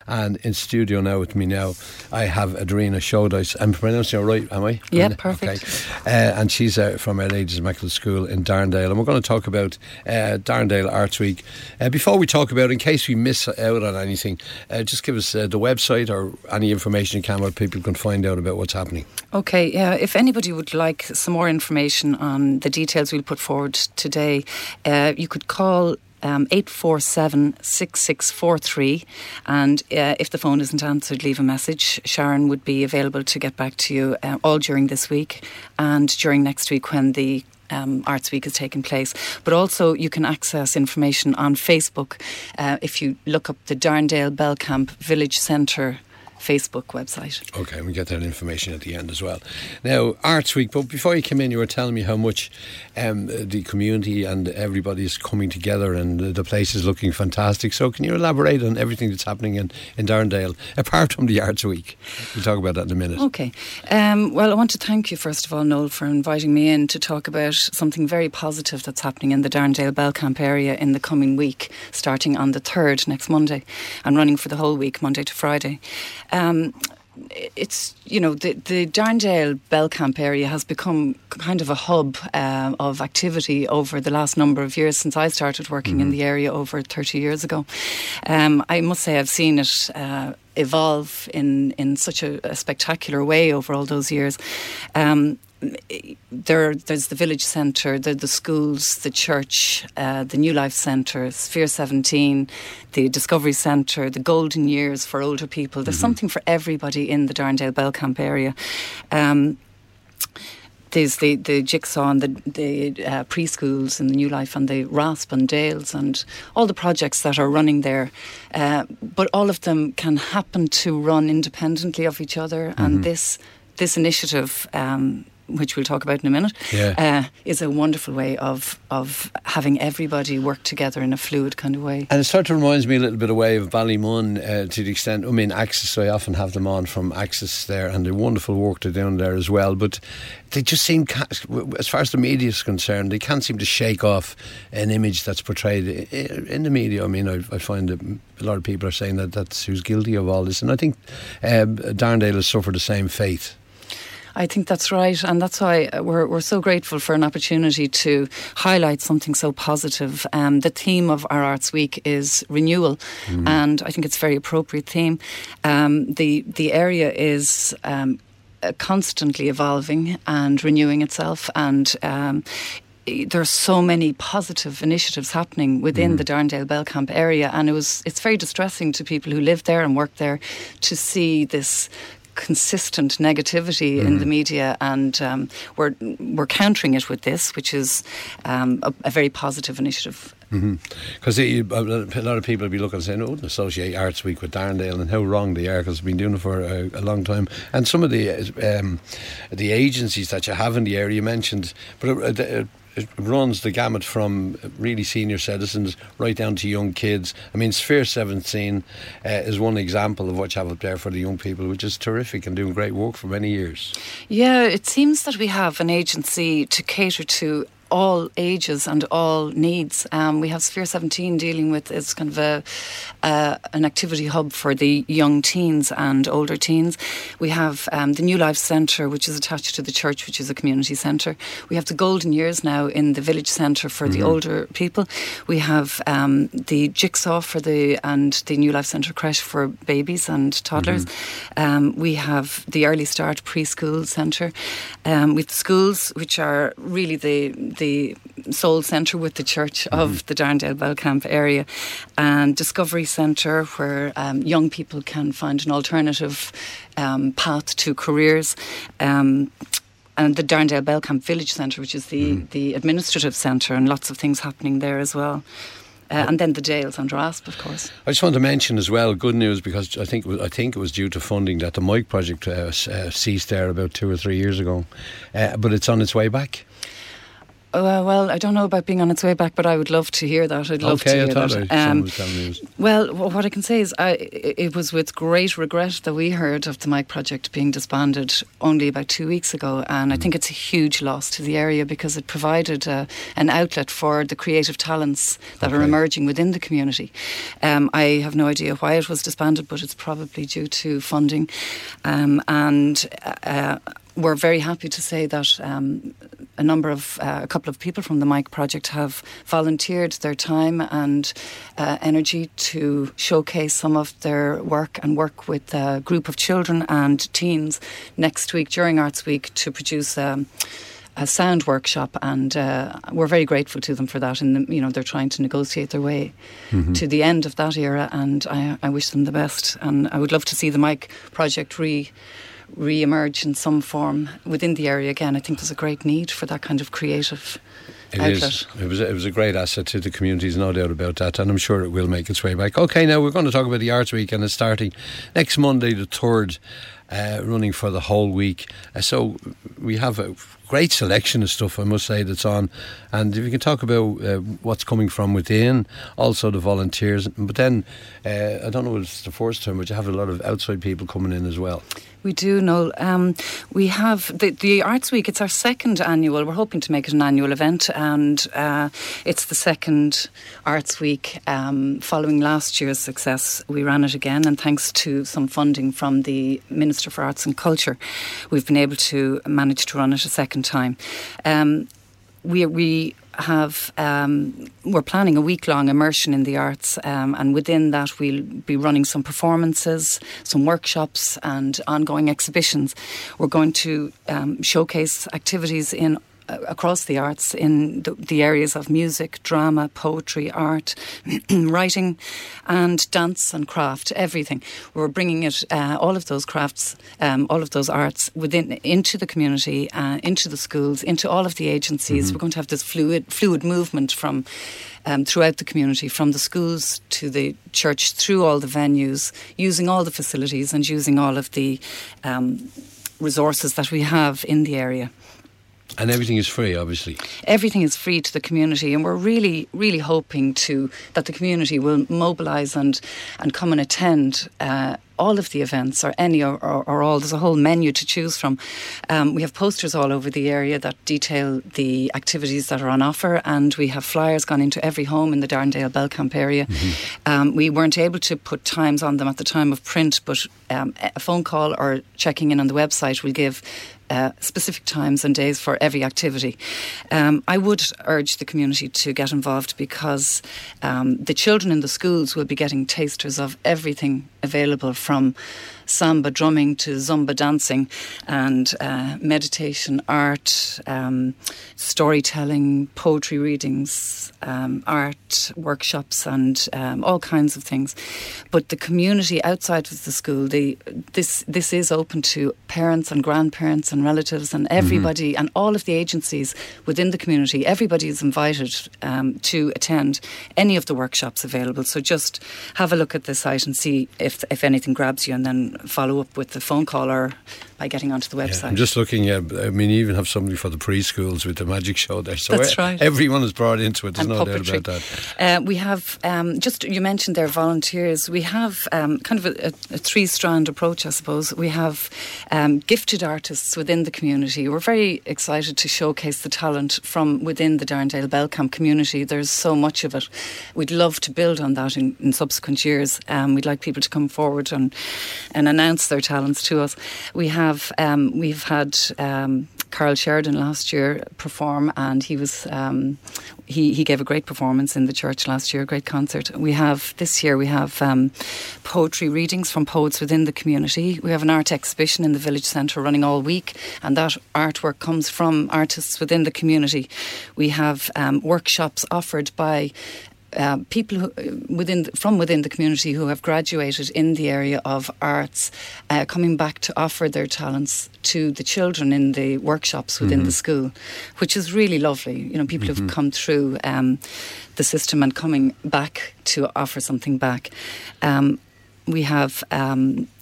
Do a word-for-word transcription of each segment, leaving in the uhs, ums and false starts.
And in studio now with me now, I have Adrina Shodice. I'm pronouncing it right, am I? Yeah, perfect. Okay. Uh, and she's uh, from Our Lady's Immaculate School in Darndale. And we're going to talk about uh, Darndale Arts Week. Uh, before we talk about it, in case we miss out on anything, uh, just give us uh, the website or any information you can where people can find out about what's happening. Okay, yeah, if anybody would like some more information on the details we'll put forward today, uh, you could call Um, eight four seven, six six four three, and uh, if the phone isn't answered, leave a message. Sharon would be available to get back to you uh, all during this week and during next week when the Um, Arts Week is taking place. But also you can access information on Facebook uh, if you look up the Darndale Belcamp Village Centre Facebook website. Okay, we get that information at the end as well. Now, Arts Week, but before you came in, you were telling me how much um, the community and everybody is coming together and the place is looking fantastic. So can you elaborate on everything that's happening in, in Darndale, apart from the Arts Week? We'll talk about that in a minute. Okay. Um, well, I want to thank you, first of all, Noel, for inviting me in to talk about something very positive that's happening in the Darndale Belcamp area in the coming week, starting on the third, next Monday, and running for the whole week, Monday to Friday. Um, it's, you know, the, the Darndale Belcamp area has become kind of a hub uh, of activity over the last number of years since I started working mm. in the area over thirty years ago. Um, I must say I've seen it uh, evolve in, in such a, a spectacular way over all those years. Um, There, there's the village centre, the, the schools, the church, uh, the New Life Centre, Sphere seventeen, the Discovery Centre, the Golden Years for older people. There's mm-hmm. something for everybody in the Darndale Belcamp area. Um, There's the, the Jigsaw and the, the uh, preschools and the New Life and the RASP and Dales and all the projects that are running there. Uh, but all of them can happen to run independently of each other. Mm-hmm. And this this initiative, um, which we'll talk about in a minute, yeah. uh, is a wonderful way of of having everybody work together in a fluid kind of way. And it sort of reminds me a little bit of way of Ballymun uh, to the extent, I mean, Axis, I often have them on from Axis there, and the wonderful work they're doing there as well, but they just seem, as far as the media is concerned, they can't seem to shake off an image that's portrayed in the media. I mean, I, I find that a lot of people are saying that that's who's guilty of all this, and I think um, Darndale has suffered the same fate. I think that's right, and that's why we're we're so grateful for an opportunity to highlight something so positive. Um, the theme of our Arts Week is renewal, mm. and I think it's a very appropriate theme. Um, the the area is um, constantly evolving and renewing itself, and um, there are so many positive initiatives happening within mm. the Darndale Belcamp area, and it was it's very distressing to people who live there and work there to see this consistent negativity mm. in the media, and um, we're we're countering it with this, which is um, a, a very positive initiative. Because mm-hmm. a lot of people will be looking and saying, "Oh, don't associate Arts Week with Darndale," and how wrong they are, because they've been doing it for a, a long time. And some of the um, the agencies that you have in the area, you mentioned, but it, it, it runs the gamut from really senior citizens right down to young kids. I mean, Sphere seventeen uh, is one example of what you have up there for the young people, which is terrific and doing great work for many years. Yeah, it seems that we have an agency to cater to all ages and all needs. Um, we have Sphere seventeen dealing with, it's kind of a uh, an activity hub for the young teens and older teens. We have um, the New Life Centre, which is attached to the church, which is a community centre. We have the Golden Years now in the village centre for mm-hmm. the older people. We have um, the Jigsaw for the and the New Life Centre creche for babies and toddlers. Mm-hmm. Um, we have the Early Start preschool centre. Um, with schools, which are really the the sole centre with the church mm-hmm. of the Darndale Belcamp area, and Discovery Centre, where um, young people can find an alternative um, path to careers, um, and the Darndale Belcamp Village Centre, which is the, mm. the administrative centre, and lots of things happening there as well. Uh, and then the Dales and RASP, of course. I just want to mention as well, good news, because I think it was, I think it was due to funding that the Mike project uh, uh, ceased there about two or three years ago, uh, but it's on its way back. Uh, well, I don't know about being on its way back, but I would love to hear that. I'd love okay, to hear I thought that. I, Um, was telling me it was. well, what I can say is I, it was with great regret that we heard of the Mike Project being disbanded only about two weeks ago, and I think it's a huge loss to the area because it provided uh, an outlet for the creative talents that okay. are emerging within the community. Um, I have no idea why it was disbanded, but it's probably due to funding, um, and uh, we're very happy to say that um, a number of, uh, a couple of people from the Mike Project have volunteered their time and uh, energy to showcase some of their work and work with a group of children and teens next week during Arts Week to produce um, a sound workshop, and uh, we're very grateful to them for that. And you know, they're trying to negotiate their way mm-hmm. to the end of that era, and I, I wish them the best. And I would love to see the Mike Project re re-emerge in some form within the area again. I think there's a great need for that kind of creative it outlet. Is. It was it was a great asset to the communities, no doubt about that, and I'm sure it will make its way back. Okay, now we're going to talk about the Arts Week, and it's starting next Monday the third, uh, running for the whole week. Uh, so we have a great selection of stuff, I must say, that's on. And if you can talk about uh, what's coming from within, also the volunteers. But then, uh, I don't know if it's the first time, but you have a lot of outside people coming in as well. We do, Noel. Um, we have the, the Arts Week. It's our second annual. We're hoping to make it an annual event, and uh, it's the second Arts Week um, following last year's success. We ran it again, and thanks to some funding from the Minister for Arts and Culture, we've been able to manage to run it a second time. Um, we we. have um, we're planning a week-long immersion in the arts, um, and within that we'll be running some performances, some workshops and ongoing exhibitions. We're going to um, showcase activities in across the arts in the, the areas of music, drama, poetry, art, writing and dance and craft, everything. We're bringing it, uh, all of those crafts, um, all of those arts within into the community, uh, into the schools, into all of the agencies. Mm-hmm. We're going to have this fluid fluid movement from um, throughout the community, from the schools to the church, through all the venues, using all the facilities and using all of the um, resources that we have in the area. And everything is free, obviously. Everything is free to the community, and we're really, really hoping to that the community will mobilise and and come and attend uh, all of the events, or any, or, or, or all. There's a whole menu to choose from. Um, we have posters all over the area that detail the activities that are on offer, and we have flyers gone into every home in the Darndale Belcamp area. Mm-hmm. Um, we weren't able to put times on them at the time of print, but um, a phone call or checking in on the website will give Uh, specific times and days for every activity. Um, I would urge the community to get involved, because um, the children in the schools will be getting tasters of everything available, from samba drumming to zumba dancing and uh, meditation, art, um, storytelling, poetry readings, um, art workshops and um, all kinds of things. But the community outside of the school, the, this this is open to parents and grandparents and relatives and everybody, mm-hmm. and all of the agencies within the community. Everybody is invited um, to attend any of the workshops available. So just have a look at the site and see if if anything grabs you, and then follow up with the phone call or by getting onto the website. Yeah, I'm just looking at, I mean, you even have something for the preschools with the magic show there. So That's right. Everyone is brought into it, there's and no puppetry. doubt about that. Uh, we have, um, just you mentioned there, volunteers. We have um, kind of a, a, a three-strand approach, I suppose. We have um, gifted artists within the community. We're very excited to showcase the talent from within the Darndale Belcamp community. There's so much of it. We'd love to build on that in, in subsequent years. Um, we'd like people to come forward and, and announce their talents to us. We have um, we've had um, Carl Sheridan last year perform, and he was um, he he gave a great performance in the church last year, a great concert. We have this year we have um, poetry readings from poets within the community. We have an art exhibition in the village centre running all week, and that artwork comes from artists within the community. We have um, workshops offered by Uh, people who, within the, from within the community who have graduated in the area of arts, uh, coming back to offer their talents to the children in the workshops within mm-hmm. the school, which is really lovely. You know, people mm-hmm. who've come through um, the system and coming back to offer something back. Um, We have um, a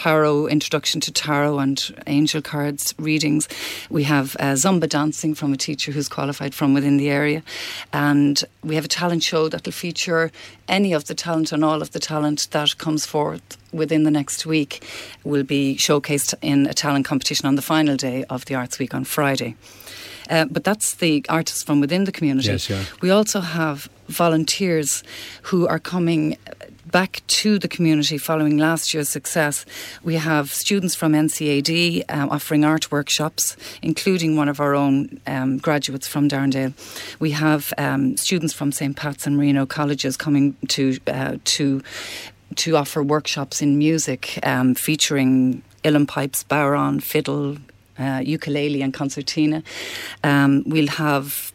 tarot, introduction to tarot and angel cards readings. We have uh, Zumba dancing from a teacher who's qualified from within the area. And we have a talent show that will feature any of the talent and all of the talent that comes forth within the next week will be showcased in a talent competition on the final day of the Arts Week on Friday. Uh, but that's the artists from within the community. Yes, yeah. We also have volunteers who are coming back to the community following last year's success. We have students from N C A D um, offering art workshops, including one of our own um, graduates from Darndale. We have um, students from Saint Pat's and Marino colleges coming to uh, to to offer workshops in music, um, featuring uilleann pipes, bodhrán, fiddle, Uh, ukulele and concertina. Um, we'll have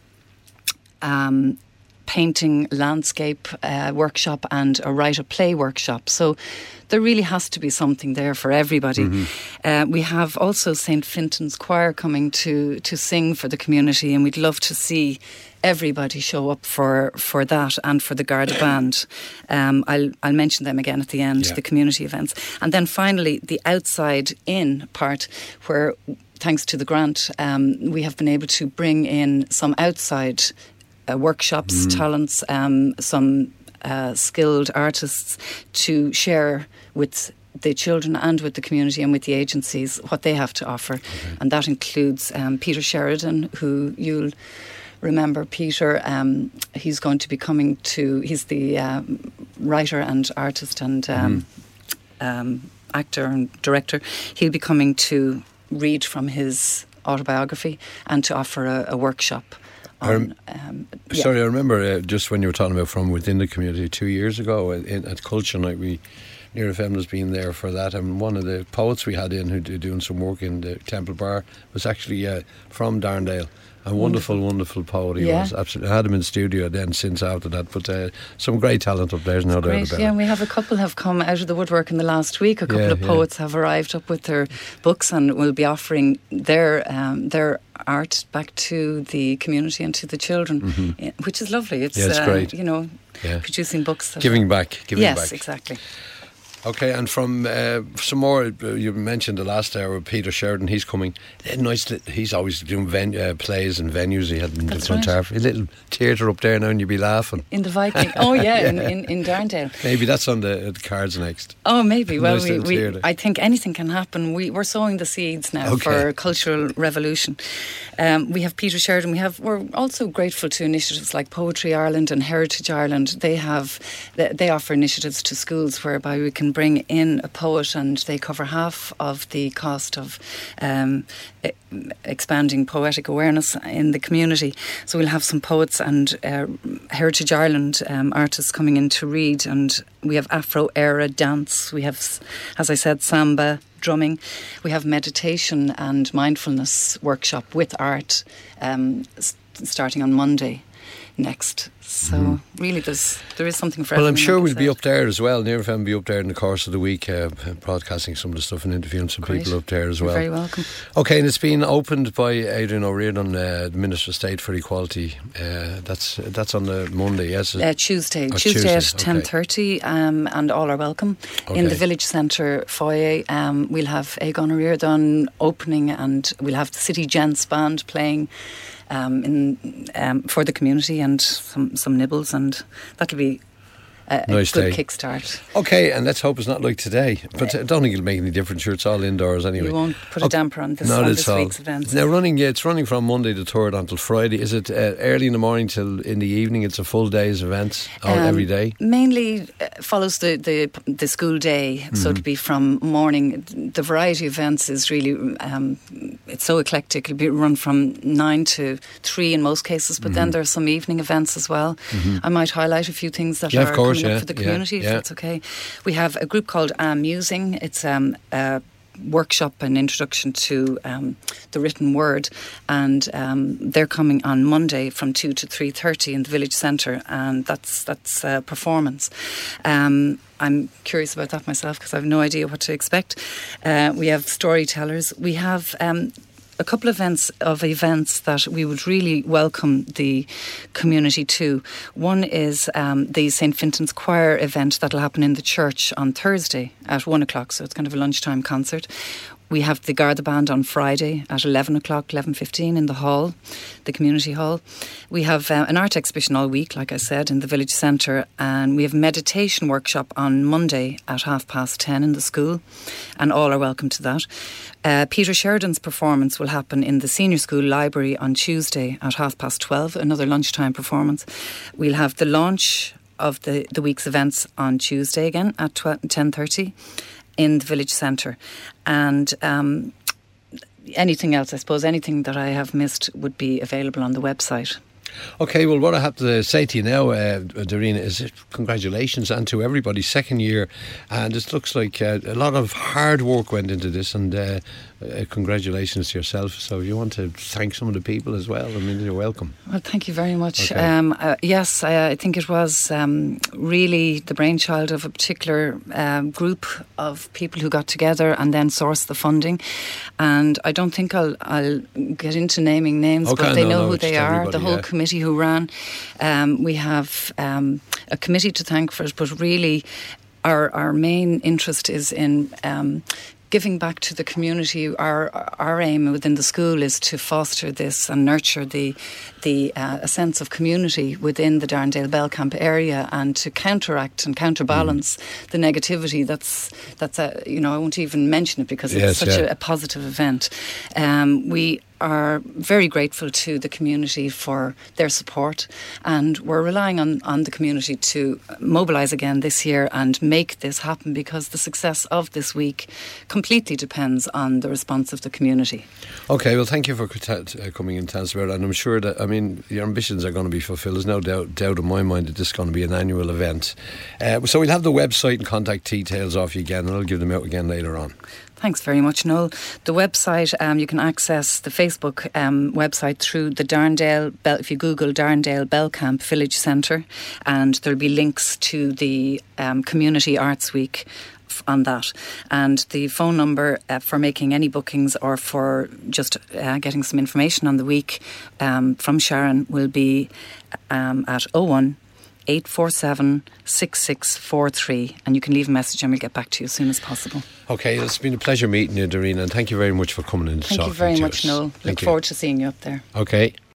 um, painting, landscape uh, workshop and a write a play workshop. So there really has to be something there for everybody. Mm-hmm. Uh, we have also Saint Fintan's Choir coming to, to sing for the community, and we'd love to see everybody show up for, for that and for the Garda Band. Um, I'll, I'll mention them again at the end, yeah. The community events. And then finally, the outside in part, where thanks to the grant, um, we have been able to bring in some outside uh, workshops, mm. talents, um, some uh, skilled artists to share with the children and with the community and with the agencies what they have to offer. Okay. And that includes um, Peter Sheridan, who you'll remember. Peter, um, he's going to be coming to, he's the uh, writer and artist and um, mm. um, actor and director. He'll be coming to read from his autobiography and to offer a, a workshop. On, um, yeah. Sorry, I remember uh, just when you were talking about from within the community two years ago in, at Culture Night, we Near F M has been there for that, and one of the poets we had in who did doing some work in the Temple Bar was actually uh, from Darndale. A wonderful, wonderful, wonderful poet he yeah. was. Absolutely, I had him in studio then since after that. But uh, some great talent up there, there's no doubt about it. Yeah, and we have a couple have come out of the woodwork in the last week. A couple yeah, of poets yeah. have arrived up with their books and will be offering their um, their art back to the community and to the children, mm-hmm. which is lovely. It's, yeah, it's uh, great. You know, yeah. producing books. Giving back. Giving yes, back. Yes, exactly. Okay, and from uh, some more, uh, you mentioned the last hour, Peter Sheridan, he's coming. Nice, he's always doing ven- uh, plays and venues. He had in the front right. A little theatre up there now, and you'd be laughing. In the Viking. Oh, yeah, yeah. In, in, in Darndale. Maybe that's on the, the cards next. Oh, maybe. Well, nice we, we I think anything can happen. We, we're sowing the seeds now okay. for cultural revolution. Um, we have Peter Sheridan. We have. We're also grateful to initiatives like Poetry Ireland and Heritage Ireland. They have. They offer initiatives to schools whereby we can bring in a poet, and they cover half of the cost of um, e- expanding poetic awareness in the community. So we'll have some poets and uh, Heritage Ireland um, artists coming in to read, and we have Afro era dance. We have, as I said, samba, drumming. We have meditation and mindfulness workshop with art um, s- starting on Monday next. So mm. really there's there is something for well, everyone. I'm sure we'll be up there as well. Near F M will be up there in the course of the week, uh, broadcasting some of the stuff and interviewing some Great. people up there as well. You're very welcome. Okay, and it's been opened by Adrian O'Riordan, uh, the Minister of State for Equality. Uh, that's that's on the Monday, yes? Uh, Tuesday. Oh, Tuesday, Tuesday at ten thirty, um, and all are welcome. Okay. In the Village Centre foyer, um, we'll have Aegon O'Riordan opening, and we'll have the City Gents Band playing Um, in um, for the community, and some, some nibbles, and that'll be a, nice a good day. kickstart. Okay, and let's hope it's not like today. But I don't think it'll make any difference. Sure, it's all indoors anyway. You won't put a okay. damper on this, Not on at this all. week's events. Now, running, yeah, it's running from Monday the third until Friday. Is it uh, early in the morning till in the evening? It's a full day's events all, um, every day? Mainly uh, follows the, the the school day, mm-hmm. so it'll be from morning. The variety of events is really, um, it's so eclectic. It'll be run from nine to three in most cases, but mm-hmm. then there are some evening events as well. Mm-hmm. I might highlight a few things that yeah, are of course, coming yeah, up for the community, yeah, if yeah. that's okay. We have a group called Amusing. It's um, a workshop and introduction to um, the written word, and um, they're coming on Monday from two to three thirty in the Village Centre, and that's that's a performance. Um, I'm curious about that myself because I have no idea what to expect. Uh, we have storytellers. We have um, a couple of events of events that we would really welcome the community to. One is um, the Saint Fintan's Choir event that will happen in the church on Thursday at one o'clock, so it's kind of a lunchtime concert. We have the Garda Band on Friday at eleven o'clock, eleven fifteen in the hall, the community hall. We have uh, an art exhibition all week, like I said, in the village centre, and we have a meditation workshop on Monday at half past ten in the school, and all are welcome to that. Uh, Peter Sheridan's performance will happen in the senior school library on Tuesday at half past twelve, another lunchtime performance. We'll have the launch of the, the week's events on Tuesday again at ten thirty. In the village centre. And um, anything else, I suppose, anything that I have missed would be available on the website. Okay, well, what I have to say to you now, uh, Darina, is congratulations, and to everybody, second year, and it looks like uh, a lot of hard work went into this, and uh, uh, congratulations to yourself. So if you want to thank some of the people as well, I mean, you're welcome. Well, thank you very much. Okay. Um, uh, yes, I, I think it was um, really the brainchild of a particular um, group of people who got together and then sourced the funding. And I don't think I'll, I'll get into naming names, Okay, but they no, know no, who just they are, everybody, the whole yeah. committee who ran. Um, we have um, a committee to thank for it, but really our, our main interest is in um, giving back to the community. Our our aim within the school is to foster this and nurture the the uh, a sense of community within the Darndale Belcamp area, and to counteract and counterbalance mm. the negativity that's that's a, you know I won't even mention it because it's yes, such yeah. a, a positive event. Um, we are very grateful to the community for their support, and we're relying on, on the community to mobilise again this year and make this happen, because the success of this week completely depends on the response of the community. Okay, well, thank you for t- coming in, Tansberg, and I'm sure that, I mean, your ambitions are going to be fulfilled. There's no doubt, doubt in my mind that this is going to be an annual event. Uh, so we'll have the website and contact details off you again, and I'll give them out again later on. Thanks very much, Noel. The website, um, you can access the Facebook um, website through the Darndale, Bel- if you Google Darndale Belcamp Village Centre, and there'll be links to the um, Community Arts Week on that. And the phone number uh, for making any bookings or for just uh, getting some information on the week um, from Sharon will be um, at oh one eight four seven six six four three, and you can leave a message and we'll get back to you as soon as possible. Okay, it's been a pleasure meeting you, Darina, and thank you very much for coming in to Thank talk you very to much, us. Noel. Thank Look you. forward to seeing you up there. Okay.